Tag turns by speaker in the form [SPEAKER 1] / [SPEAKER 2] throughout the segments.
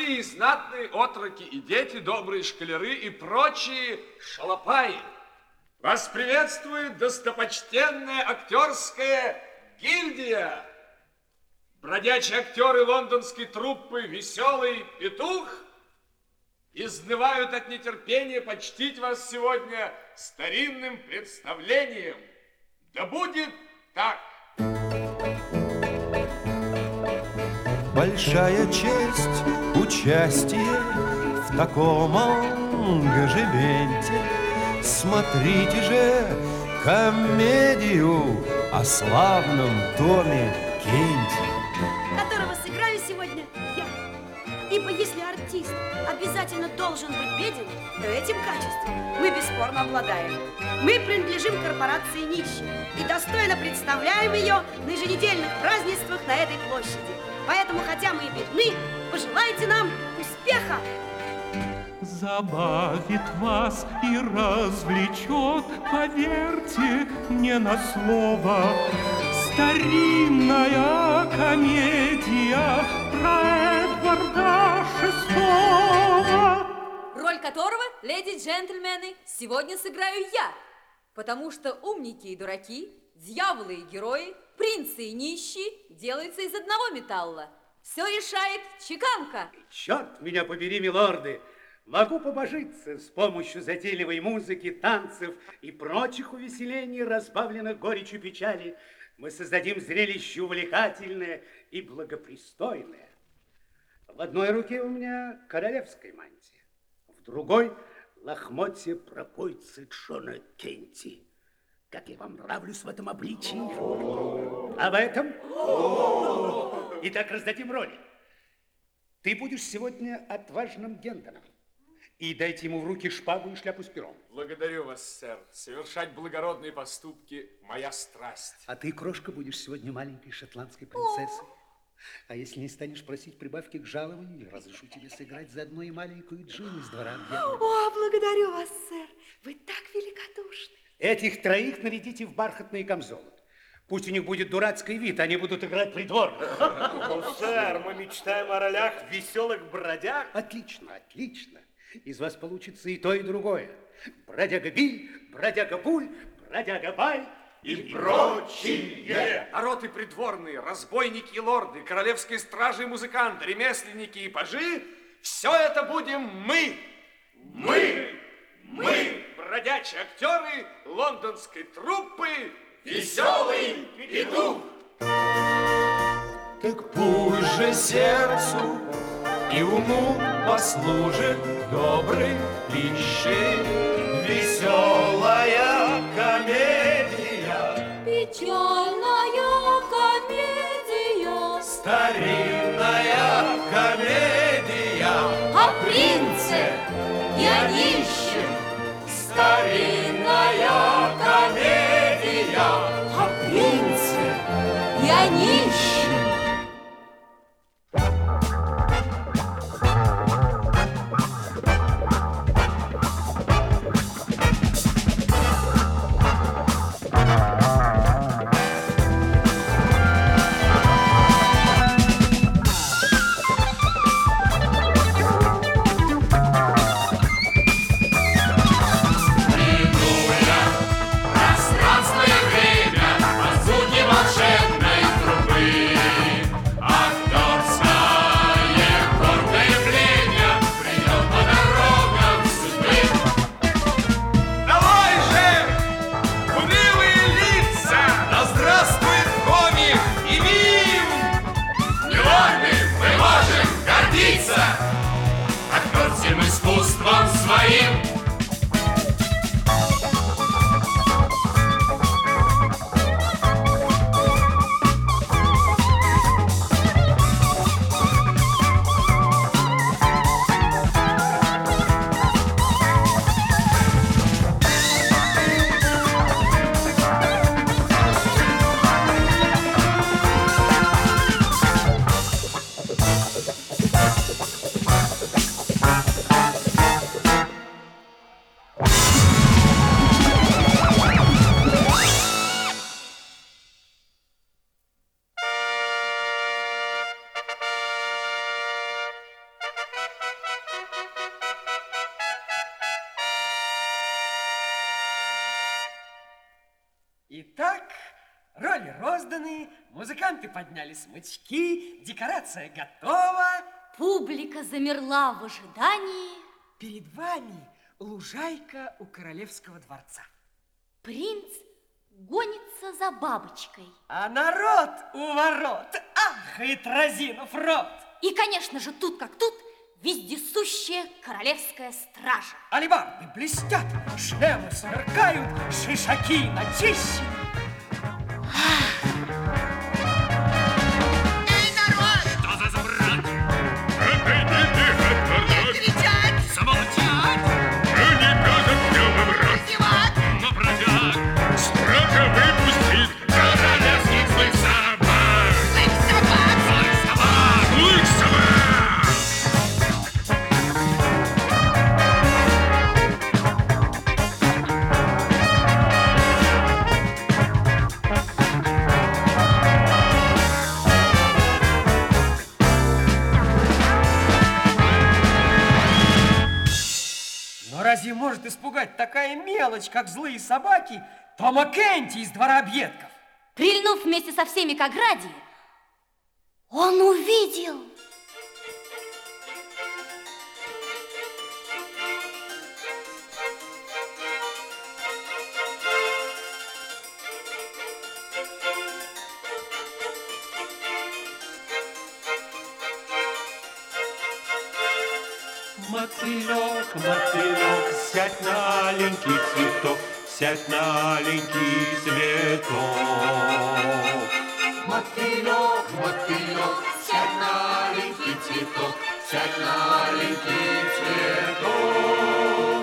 [SPEAKER 1] простые и знатные отроки и дети, добрые школяры и прочие шалопаи. Вас приветствует достопочтенная актерская гильдия. Бродячие актеры лондонской труппы «Веселый петух» изнывают от нетерпения почтить вас сегодня старинным представлением. Да будет так!
[SPEAKER 2] Большая честь участие в таком ангажементе. Смотрите же комедию о славном доме Кенти,
[SPEAKER 3] которого сыграю сегодня я. Ибо если артист обязательно должен быть беден, то этим качеством мы бесспорно обладаем. Мы принадлежим корпорации нищих и достойно представляем ее на еженедельных празднествах на этой площади. Поэтому, хотя мы и бедны, пожелайте нам успеха!
[SPEAKER 4] Забавит вас и развлечет, поверьте мне на слово, старинная комедия про Эдварда VI.
[SPEAKER 5] Роль которого, леди и джентльмены, сегодня сыграю я, потому что умники и дураки, дьяволы и герои, принцы и нищие делаются из одного металла. Все решает чеканка.
[SPEAKER 6] Черт меня побери, милорды! Могу побожиться с помощью затейливой музыки, танцев и прочих увеселений, разбавленных горечью печали. Мы создадим зрелище увлекательное и благопристойное. В одной руке у меня королевская мантия, в другой лохмотье пропойцы Джона Кенти. Как я вам нравлюсь в этом обличии? А в этом? Итак, раздадим роли. Ты будешь сегодня отважным Гендоном. И дайте ему в руки шпагу и шляпу с пером.
[SPEAKER 1] Благодарю вас, сэр. Совершать благородные поступки – моя страсть.
[SPEAKER 6] А ты, крошка, будешь сегодня маленькой шотландской принцессой. А если не станешь просить прибавки к жалованию, я разрешу тебе сыграть заодно и маленькую Джин из двора Гендона.
[SPEAKER 3] О, благодарю вас, сэр. Вы так великодушны.
[SPEAKER 6] Этих троих нарядите в бархатные камзолы. Пусть у них будет дурацкий вид, они будут играть придворных.
[SPEAKER 7] Ну, сэр, мы мечтаем о ролях веселых бродяг.
[SPEAKER 6] Отлично, отлично. Из вас получится и то, и другое. Бродяга Биль, бродяга Буль, бродяга Баль
[SPEAKER 1] И прочие. Народы придворные, разбойники и лорды, королевские стражи и музыканты, ремесленники и пажи – все это будем мы. Мы, бродячие актеры лондонской труппы «Веселый петух».
[SPEAKER 2] так пусть же сердцу и уму послужит добрый клише. Веселая комедия,
[SPEAKER 5] Печальная комедия
[SPEAKER 2] старинная комедия
[SPEAKER 5] о принце и о нищем.
[SPEAKER 2] старинная комедия
[SPEAKER 5] О принце и о нищем.
[SPEAKER 8] Итак, роли розданы, музыканты подняли смычки, декорация готова.
[SPEAKER 5] Публика замерла в ожидании.
[SPEAKER 8] Перед вами лужайка у королевского дворца.
[SPEAKER 5] Принц гонится за бабочкой.
[SPEAKER 8] А народ у ворот ахает, разинув рот.
[SPEAKER 5] И, конечно же, тут как тут, вездесущая королевская стража.
[SPEAKER 8] Алебарды блестят, шлемы сверкают, шишаки начищены.
[SPEAKER 9] Эй, народ!
[SPEAKER 4] Что за забрать?
[SPEAKER 9] Не кричать!
[SPEAKER 4] Замолчать! Ренегатов днем рот!
[SPEAKER 9] Зевать!
[SPEAKER 4] Но бродяг стража выпустит королевских злых собак!
[SPEAKER 9] Злых собак!
[SPEAKER 4] Злых собак! Злых собак!
[SPEAKER 8] Но разве может испугать такая мелочь, как злые собаки, Тома Кенти из двора объедков?
[SPEAKER 5] Прильнув вместе со всеми к ограде, он увидел...
[SPEAKER 4] Мотылек, мотылек, сядь на аленький цветок, сядь на аленький цветок.
[SPEAKER 9] Мотылек, мотылек, сядь на аленький цветок, сядь на аленький цветок.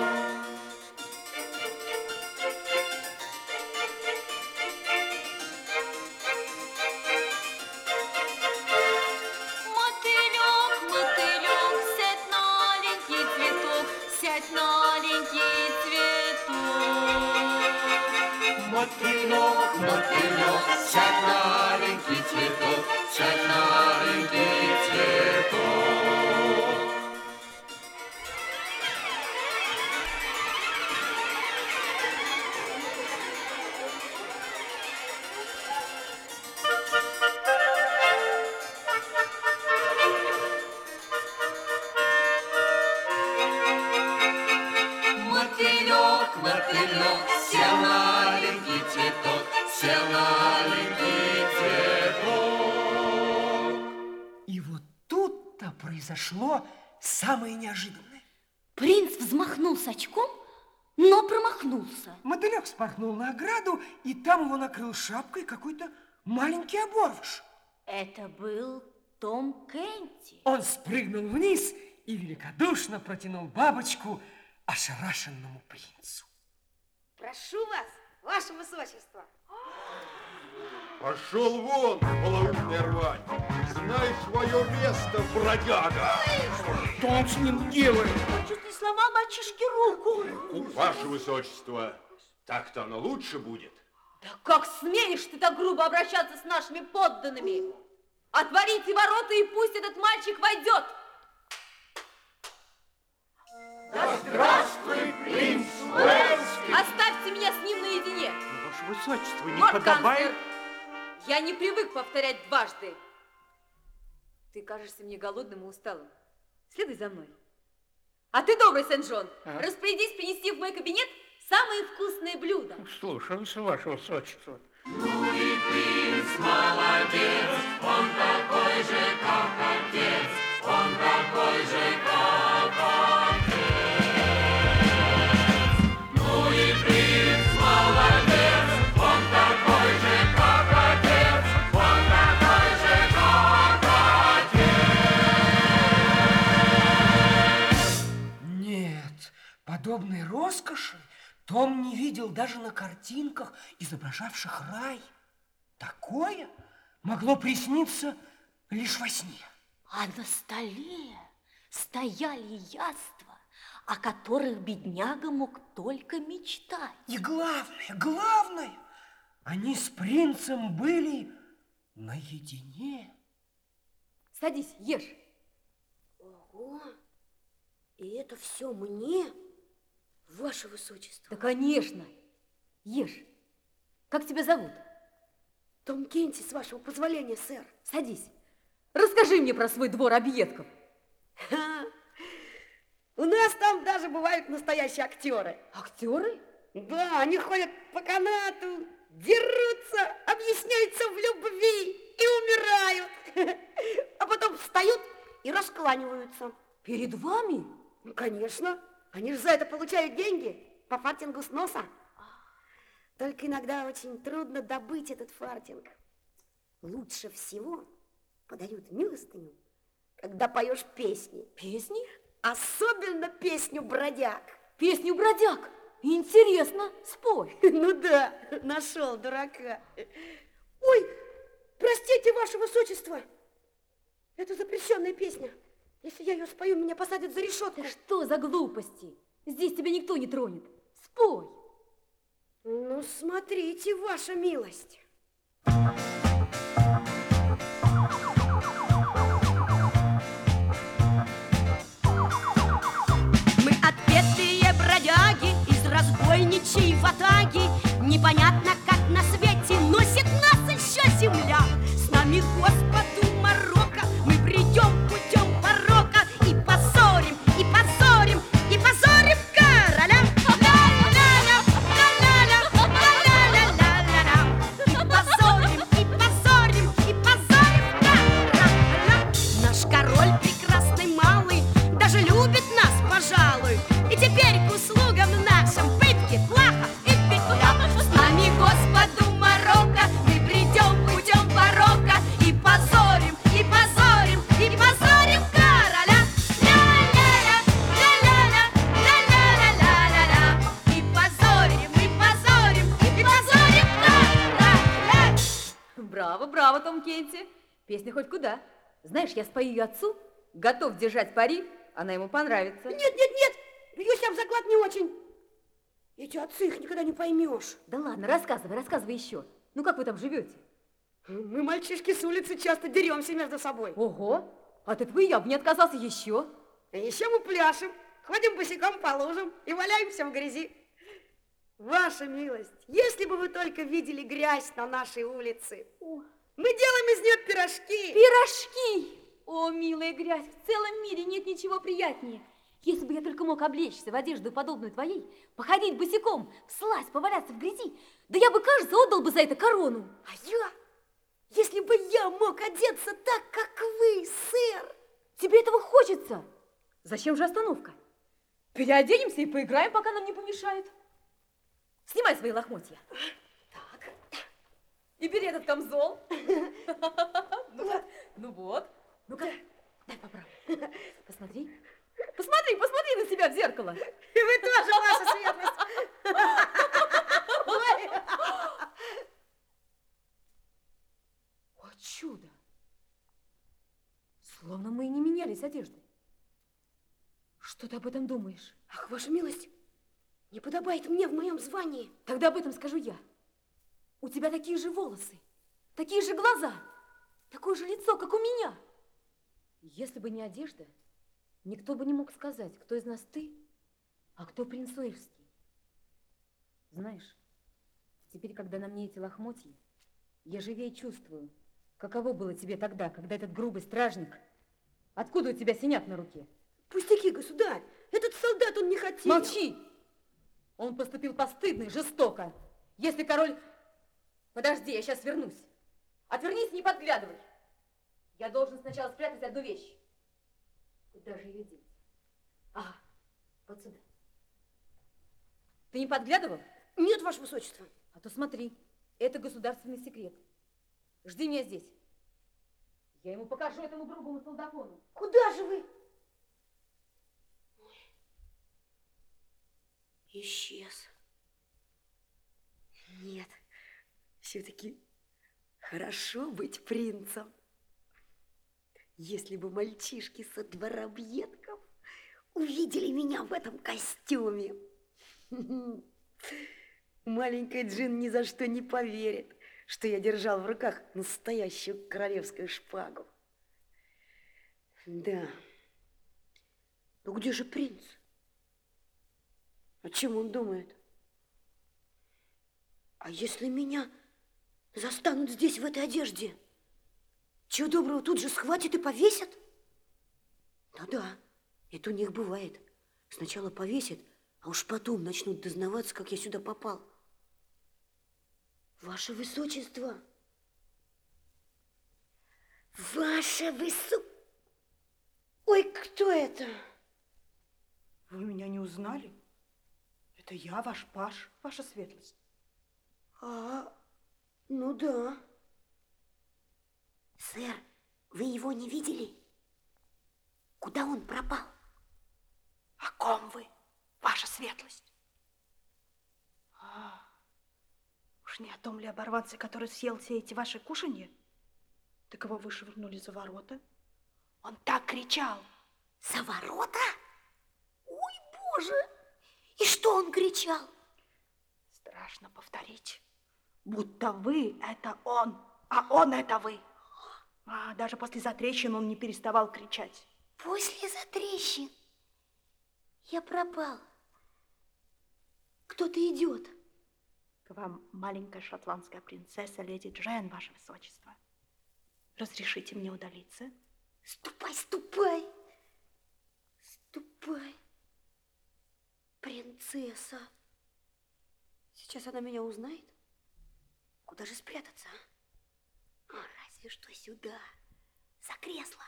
[SPEAKER 5] Мотылек, мотылек, сядь на аленький цветок, сядь на аленький цветок.
[SPEAKER 9] Мотылек, мотылек, сядь на аленький цветок, сядь на аленький цветок. Мотылек, мотылек, сел на аленький цветок, сел на аленький цветок.
[SPEAKER 8] И вот тут-то произошло самое неожиданное.
[SPEAKER 5] Принц взмахнул с очком, но промахнулся.
[SPEAKER 8] Мотылек спорхнул на ограду, и там его накрыл шапкой какой-то маленький оборвыш.
[SPEAKER 5] Это был Том Кенти.
[SPEAKER 8] Он спрыгнул вниз и великодушно протянул бабочку ошарашенному принцу.
[SPEAKER 3] Прошу вас, ваше высочество.
[SPEAKER 1] Пошел вон, малоумная рвань. Знай свое место, бродяга.
[SPEAKER 6] Что он с ним делает?
[SPEAKER 3] Чуть не сломал мальчишке руку.
[SPEAKER 1] Ваше высочество, так-то оно лучше будет.
[SPEAKER 5] Да как смеешь ты так грубо обращаться с нашими подданными? Отворите ворота и пусть этот мальчик войдет.
[SPEAKER 9] Да здравствует принц Уэльский!
[SPEAKER 5] Оставьте меня с ним наедине.
[SPEAKER 7] Ваше высочество, не
[SPEAKER 5] Лорд
[SPEAKER 7] подобает...
[SPEAKER 5] канцлер, я не привык повторять дважды. Ты кажешься мне голодным и усталым. Следуй за мной. А ты, добрый Сен-Джон, распорядись принести в мой кабинет самые вкусные блюда.
[SPEAKER 6] Слушаюсь, ваше высочество.
[SPEAKER 9] Ну и принц молодец, он такой же, как отец, он такой же, как отец. Ну и принц молодец, он такой же, как отец, он такой же, как отец.
[SPEAKER 8] Нет, подобной роскоши Том не видел даже на картинках, изображавших рай. Такое могло присниться лишь во сне.
[SPEAKER 5] А на столе стояли яства, о которых бедняга мог только мечтать.
[SPEAKER 8] И главное, они с принцем были наедине.
[SPEAKER 5] Садись, ешь.
[SPEAKER 3] Ого, и это все мне, ваше высочество.
[SPEAKER 5] Да, конечно, ешь. Как тебя зовут?
[SPEAKER 3] Том Кенти, с вашего позволения, сэр.
[SPEAKER 5] Садись. Расскажи мне про свой двор объедков.
[SPEAKER 3] У нас там даже бывают настоящие актеры.
[SPEAKER 5] Актеры?
[SPEAKER 3] Да, они ходят по канату, дерутся, объясняются в любви и умирают. А потом встают и раскланиваются.
[SPEAKER 5] Перед вами?
[SPEAKER 3] Ну, конечно. Они же за это получают деньги по фартингу с носа. Только иногда очень трудно добыть этот фартинг. Лучше всего подают милостыню, когда поешь песни.
[SPEAKER 5] Песни?
[SPEAKER 3] Особенно песню «Бродяг».
[SPEAKER 5] Песню «Бродяг»? Интересно, спой.
[SPEAKER 3] Ну да, нашел дурака. Ой, простите, ваше высочество, это запрещенная песня. Если я ее спою, меня посадят за решетку.
[SPEAKER 5] Да что за глупости? Здесь тебя никто не тронет. Спой.
[SPEAKER 3] Ну, смотрите, ваша милость. Мы отпетые бродяги из разбойничьей ватаги. Непонятно, как на свете носит нас еще земля. С нами Господу Марокко мы придем путем порока и позорим, и позорим, и позорим короля. И позорим, и позорим, и позорим короля. Наш король прекрасный малый даже любит нас, пожалуй. И теперь к услугам нашим пытки, плаха и петля. С нами Господу Марокко мы придем путем порока и позорим, и позорим, и позорим короля. Ля-ля-ля, ля-ля-ля, ля-ля-ля-ля-ля-ля. И позорим, и позорим, и позорим короля.
[SPEAKER 5] Браво, браво, Том Кенти. Песня хоть куда. Знаешь, я спою ее отцу, готов держать пари, она ему понравится.
[SPEAKER 3] Нет, нет, нет, бьюсь об заклад не очень. Эти отцы, их никогда не поймешь.
[SPEAKER 5] Да ладно, рассказывай, рассказывай еще. Ну как вы там живете?
[SPEAKER 3] Мы, мальчишки с улицы, часто деремся между собой.
[SPEAKER 5] Ого, от этого и я бы не отказался еще.
[SPEAKER 3] А еще мы пляшем, ходим босиком по лужам и валяемся в грязи. Ваша милость, если бы вы только видели грязь на нашей улице. Мы делаем из нее пирожки.
[SPEAKER 5] Пирожки! О, милая грязь, в целом мире нет ничего приятнее. Если бы я только мог облечься в одежду, подобную твоей, походить босиком, вслазь, поваляться в грязи, да я бы, кажется, отдал бы за это корону.
[SPEAKER 3] А я, если бы я мог одеться так, как вы, сэр.
[SPEAKER 5] Тебе этого хочется? Зачем же остановка? Переоденемся и поиграем, пока нам не помешает. Снимай свои лохмотья. Так. И бери этот камзол. Ну вот. Ну-ка, дай поправлю. Посмотри. Посмотри, посмотри на себя в зеркало.
[SPEAKER 3] И вы тоже, ваша светлость. Ой.
[SPEAKER 5] О, чудо. Словно мы и не менялись одеждой. Что ты об этом думаешь?
[SPEAKER 3] Ах, ваша милость, не подобает мне в моем звании.
[SPEAKER 5] Тогда об этом скажу я. У тебя такие же волосы, такие же глаза, такое же лицо, как у меня. Если бы не одежда, никто бы не мог сказать, кто из нас ты, а кто принц Уэльский. Знаешь, теперь, когда на мне эти лохмотья, я живее чувствую, каково было тебе тогда, когда этот грубый стражник... Откуда у тебя синяк на руке?
[SPEAKER 3] Пустяки, государь, этот солдат, он не хотел.
[SPEAKER 5] Молчи! Он поступил постыдно и жестоко. Если король... Подожди, я сейчас вернусь. Отвернись и не подглядывай. Я должен сначала спрятать одну вещь. Куда же ее деть? Ага, вот сюда. Ты не подглядывал?
[SPEAKER 3] Нет, ваше высочество.
[SPEAKER 5] А то смотри, это государственный секрет. Жди меня здесь. Я ему покажу, этому грубому солдафону.
[SPEAKER 3] Куда же вы? Исчез. Нет, все-таки хорошо быть принцем. Если бы мальчишки со двора объедков увидели меня в этом костюме. Маленькая Джин ни за что не поверит, что я держал в руках настоящую королевскую шпагу. Да. Ну где же принц? О чем он думает? А если меня застанут здесь в этой одежде? Чего доброго, тут же схватят и повесят? Да-да, это у них бывает. Сначала повесят, а уж потом начнут дознаваться, как я сюда попал. Ваше Высочество! Ваше Высочество! Ой, кто это?
[SPEAKER 10] Вы меня не узнали? Это я, ваш паж, ваша светлость.
[SPEAKER 3] Ну да. Сэр, вы его не видели? Куда он пропал?
[SPEAKER 10] О ком вы, ваша светлость? Уж не о том ли оборванце, который съел все эти ваши кушанья? Так его вышвырнули за ворота. Он так кричал.
[SPEAKER 3] За ворота? Ой, Боже! И что он кричал?
[SPEAKER 10] Страшно повторить. Будто вы – это он, а он – это вы. Даже после затрещин он не переставал кричать.
[SPEAKER 3] После затрещин? Я пропал. Кто-то идет.
[SPEAKER 10] К вам маленькая шотландская принцесса леди Джен, ваше высочество. Разрешите мне удалиться?
[SPEAKER 3] Ступай, ступай. Ступай. Принцесса. Сейчас она меня узнает. Куда же спрятаться, а? Разве что сюда, за кресло.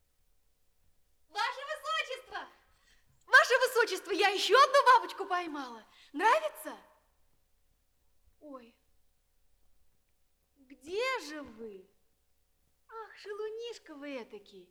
[SPEAKER 11] Ваше Высочество! Ваше Высочество, я еще одну бабочку поймала. Нравится? Ой, где же вы? Ах, шалунишка вы этакий.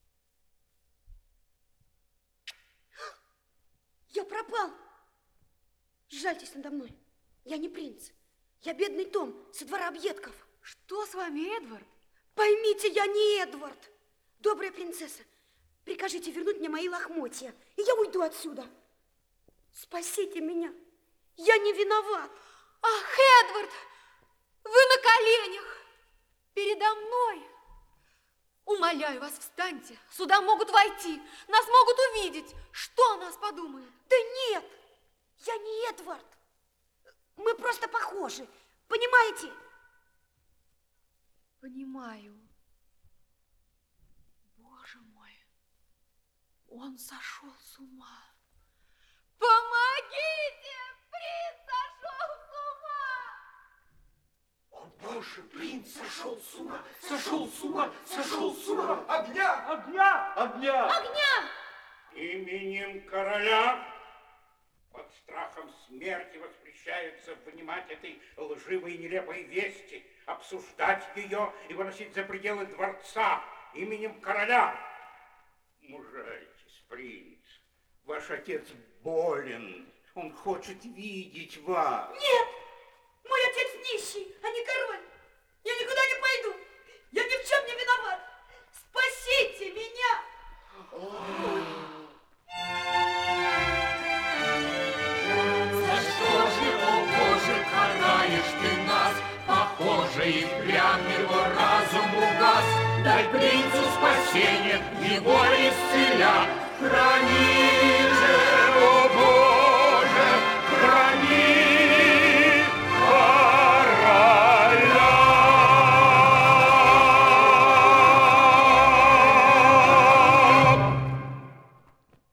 [SPEAKER 3] Я пропал. Жальтесь надо мной. Я не принц. Я бедный Том со двора объедков.
[SPEAKER 11] Что с вами, Эдвард?
[SPEAKER 3] Поймите, я не Эдвард. Добрая принцесса, прикажите вернуть мне мои лохмотья, и я уйду отсюда. Спасите меня. Я не виноват.
[SPEAKER 11] Ах, Эдвард, вы на коленях передо мной. Умоляю вас, встаньте. Сюда могут войти, нас могут увидеть. Что о нас подумают?
[SPEAKER 3] Да нет, я не Эдвард. Мы просто похожи, понимаете?
[SPEAKER 11] Понимаю. Боже мой, он сошел с ума. Помогите! Принц сошел с ума!
[SPEAKER 8] О, Боже, принц сошел с ума! Сошел с ума! Сошел с ума! Огня! Огня!
[SPEAKER 7] Огня!
[SPEAKER 11] Огня!
[SPEAKER 6] Именем короля под страхом смерти воспрещается внимать этой лживой и нелепой вести, обсуждать ее и выносить за пределы дворца именем короля. Мужайтесь, принц. Ваш отец болен. Он хочет видеть вас.
[SPEAKER 3] Нет! Мой отец нищий, а не король. Я никуда не пойду. Я ни в чем не виноват. Спасите меня!
[SPEAKER 9] За что же, о Боже, караешь ты нас? Похоже, и впрямь его разум угас. Дай принцу спасение, его исцеля, храни.